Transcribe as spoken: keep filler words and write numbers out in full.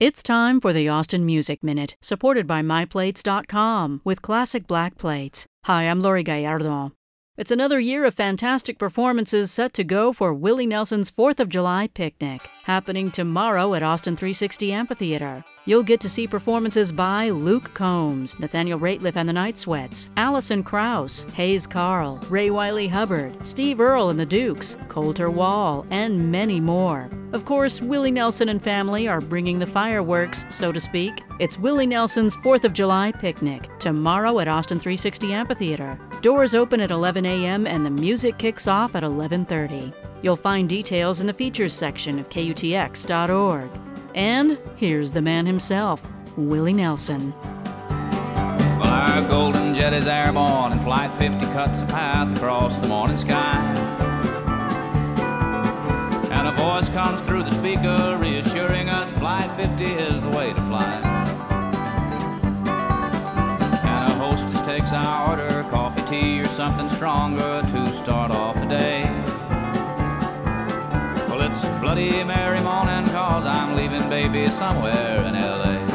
It's time for the Austin Music Minute, supported by my plates dot com with classic black plates. Hi, I'm Lori Gallardo. It's another year of fantastic performances set to go for Willie Nelson's fourth of July picnic, happening tomorrow at Austin three sixty Amphitheater. You'll get to see performances by Luke Combs, Nathaniel Rateliff and the Night Sweats, Alison Krauss, Hayes Carl, Ray Wiley Hubbard, Steve Earle and the Dukes, Colter Wall, and many more. Of course, Willie Nelson and family are bringing the fireworks, so to speak. It's Willie Nelson's fourth of July picnic, tomorrow at Austin three sixty Amphitheater. Doors open at eleven a.m. and the music kicks off at eleven thirty. You'll find details in the features section of K U T X dot org. And here's the man himself, Willie Nelson. Well, our golden jet is airborne and Flight fifty cuts a path across the morning sky. And a voice comes through the speaker reassuring us Flight fifty is the way to fly. And a hostess takes our order, coffee, tea, or something stronger to start off the day. Well, it's a Bloody Mary morning, cause I'm leaving baby somewhere in L A